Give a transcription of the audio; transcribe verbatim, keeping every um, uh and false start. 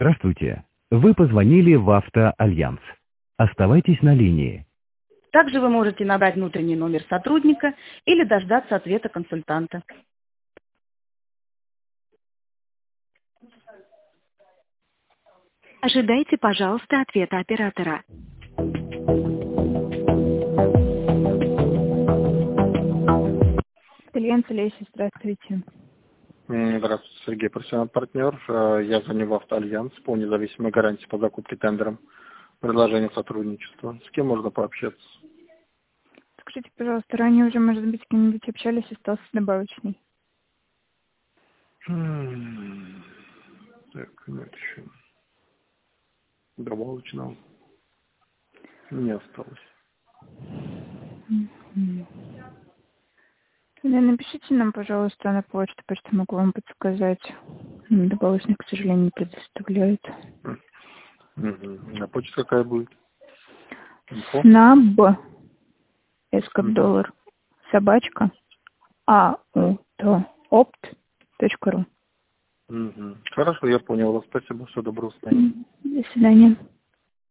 Здравствуйте. Вы позвонили в Автоальянс. Оставайтесь на линии. Также вы можете набрать внутренний номер сотрудника или дождаться ответа консультанта. Ожидайте, пожалуйста, ответа оператора. Альянс Леся, здравствуйте. Здравствуйте, Сергей, профессиональный партнер. Я звоню в Автоальянс по независимой гарантии по закупке тендером. Предложение сотрудничества. С кем можно пообщаться? Скажите, пожалуйста, ранее уже, может быть, с кем-нибудь общались, остался добавочный? Так, нет еще. Добавочного не осталось. Да, напишите нам, пожалуйста, на почту, почту могу вам подсказать. Добавочный, к сожалению, не предоставляют. Угу. А почта какая будет? Инфо? снаб, с как Угу. доллар, собачка, аутоопт точка ру. Угу. Хорошо, я понял вас. Спасибо, все доброго. До свидания.